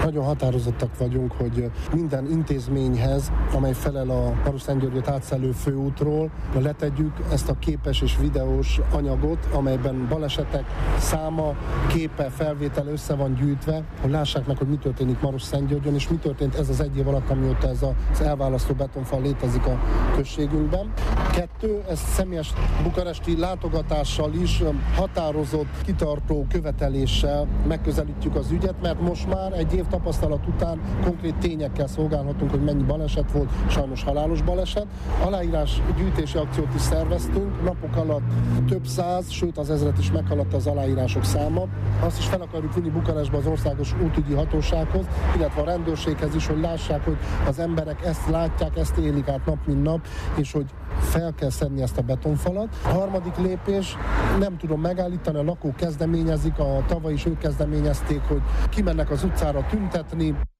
Nagyon határozottak vagyunk, hogy minden intézményhez, amely felel a Marosszentgyörgyöt átszelő főútról, letegyük ezt a képes és videós anyagot, amelyben balesetek száma, képe, felvétel össze van gyűjtve, hogy lássák meg, hogy mi történik Marosszentgyörgyön, és mi történt ez az egy év alatt, amióta ez az elválasztó betonfal létezik a községünkben. 2. Ez személyes bukaresti látogatással is határozott, kitartó követeléssel megközelítjük az ügyet, mert most már egy év tapasztalat után konkrét tényekkel szolgálhatunk, hogy mennyi baleset volt, sajnos halálos baleset. Aláírás gyűjtési akciót is szerveztünk, napok alatt több száz, sőt az 1000-et is meghaladta az aláírások száma. Azt is fel akarjuk vinni Bukarestbe az Országos Útügyi Hatósághoz, illetve a rendőrséghez is, hogy lássák, hogy az emberek ezt látják, ezt élik át nap mint nap, és hogy fel kell szedni ezt a betonfalat. A harmadik lépés, nem tudom megállítani, a lakók kezdeményezik, a tavaly is ők kezdeményezték, hogy kimennek az utcára tüntetni.